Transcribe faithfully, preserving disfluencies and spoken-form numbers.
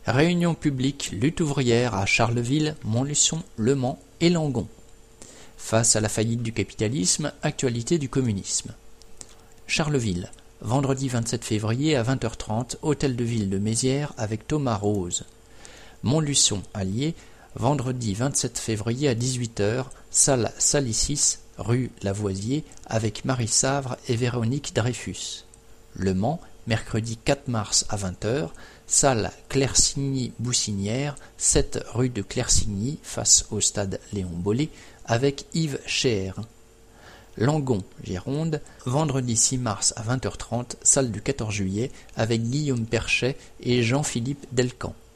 Réunion publique lutte ouvrière à Charleville, Montluçon, Le Mans et Langon. Face à la faillite du capitalisme, actualité du communisme. Charleville, vendredi vingt-sept février à vingt heures trente, hôtel de ville de Mézières avec Thomas Rose. Montluçon, Allier, vendredi vingt-sept février à dix-huit heures, salle Salicis, rue Lavoisier, avec Marie Savre et Véronique Dreyfus. Le Mans, mercredi quatre mars à vingt heures, salle Claircigny-Boussinière, sept rue de Claircigny, face au stade Léon Bollé, avec Yves Scheer. Langon, Gironde, vendredi six mars à vingt heures trente, salle du quatorze juillet, avec Guillaume Perchet et Jean-Philippe Delcamp.